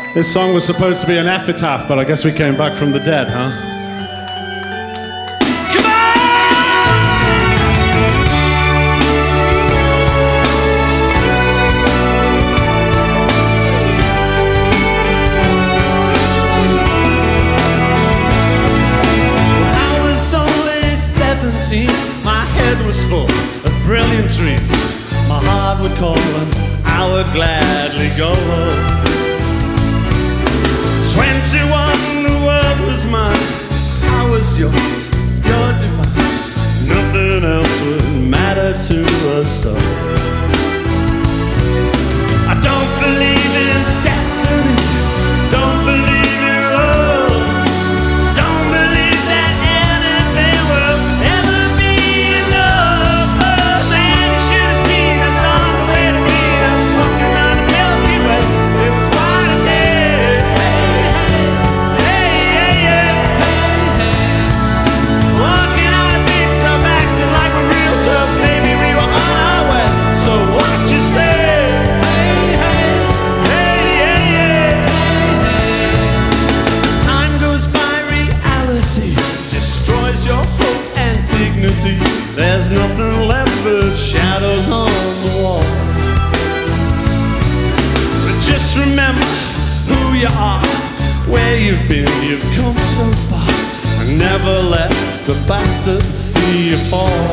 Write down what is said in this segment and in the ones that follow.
This song was supposed to be an epitaph, but I guess we came back from the dead, huh? Come When I was only 17, my head was full of brilliant dreams. My heart would call and I would gladly go. 21, the world was mine, I was yours, you're divine. Nothing else would matter to us all. I don't believe in destiny, don't believe in love, don't believe that anything will ever be enough. Oh man, you should have seen us on the way to Venus, walking on the Milky Way. It was quite a day. Walking on a big stuff, acting like a real tough baby. We were on our way, so watch your step. As time goes by, reality destroys your hope and dignity. There's nothing left but shadows on the wall. But just remember who you are, where you've been, you've come so far. And never let the bastards see you fall.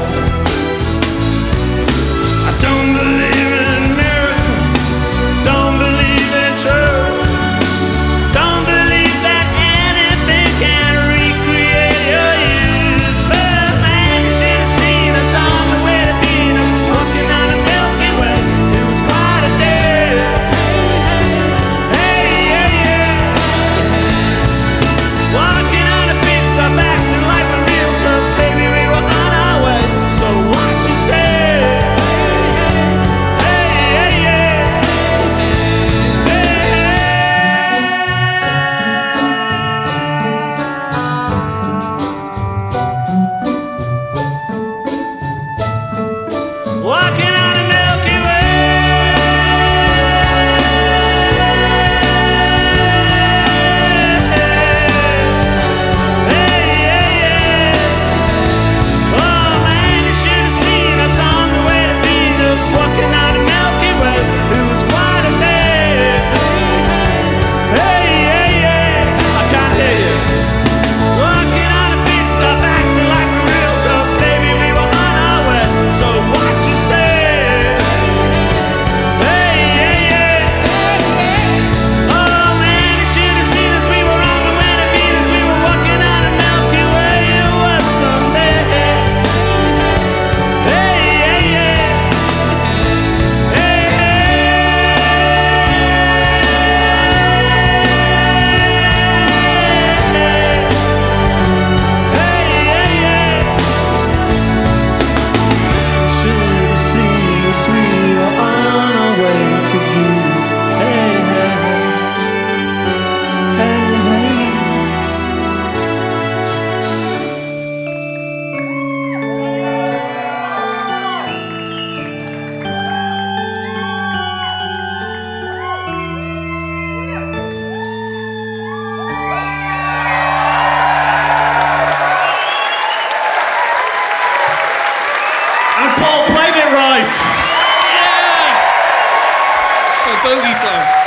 I don't believe in miracles, don't believe in truth, don't believe that anything can recreate your youth. But man, you should have seen us on the way to Venus, walking on the Milky Way. It was quite a day. Hey, yeah, yeah. Walking on a big stuff, acting like a real tough baby. We were on our way, so what you say? Hey, yeah, yeah. Walking on the Milky Way. And Paul played it right! Yeah! The bogey song.